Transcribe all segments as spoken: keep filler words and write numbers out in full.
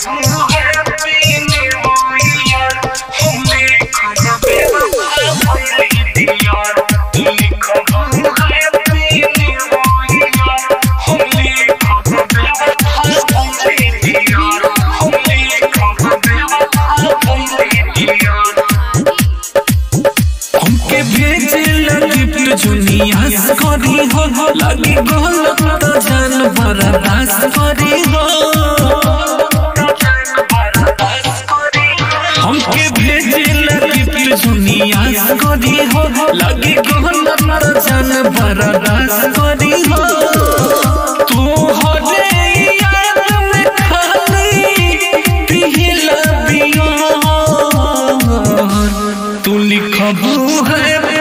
जुनियास करी हो लगी गलत तो जान बर्दास करी हो हमके भेजे लगी जुनियास करी हो लगी गलत तो जान बर्दास करी हो तू हरे याद में खाली पिघला बिया तू लिखबू है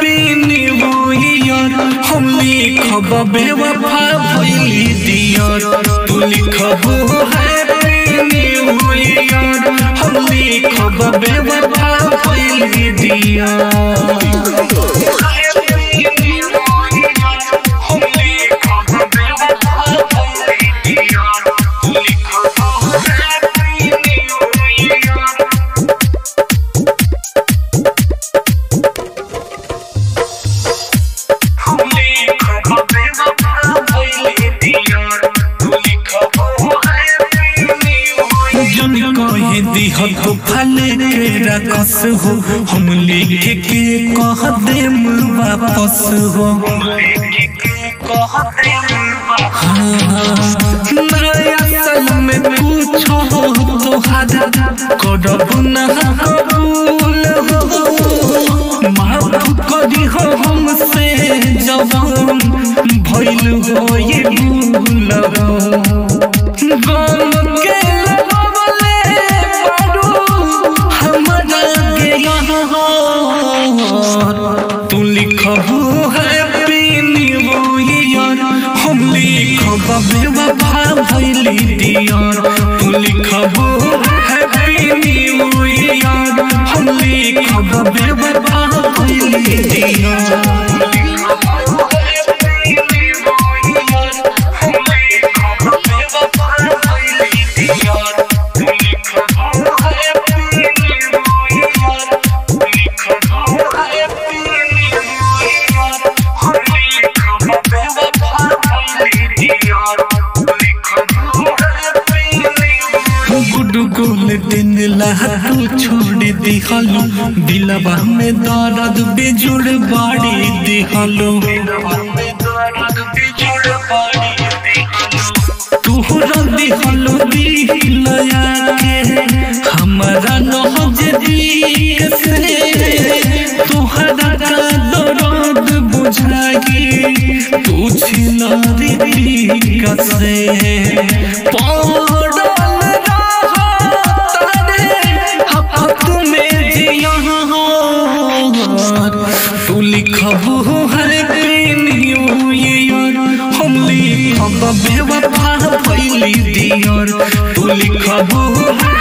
हम लिखब बेवफा भइली दियर तू लिखबू हैप्पी न्यू ईयर हम लिखब बेवफा भइली दियर दिहल तो फले के रखस हो हम लेके के कह देम वापस हो नया साल में पूछो तोहार करब ना कबूल हो माफ करी हो हमसे जवान भइल हो ये भूल हो गम के तू लिखबू हैप्पी न्यू ईयर हम लिखब बेवफा भइली दियर तू लिखबू हैप्पी न्यू ईयर हम लिखब बेवफा भइली दियर दिन लहतू छोड़ दिखलो दिलवा में दर्द बेजुड़ बाड़ी दिखलो तोहरा दिखलो दिलया के हमारा नजदीक से तोहरा का दर्द बुझाई तू छिलरी कसे तू लिखबू हैप्पी न्यू ईयर हम लिखब बेवफा भइली दियर तू लिखबू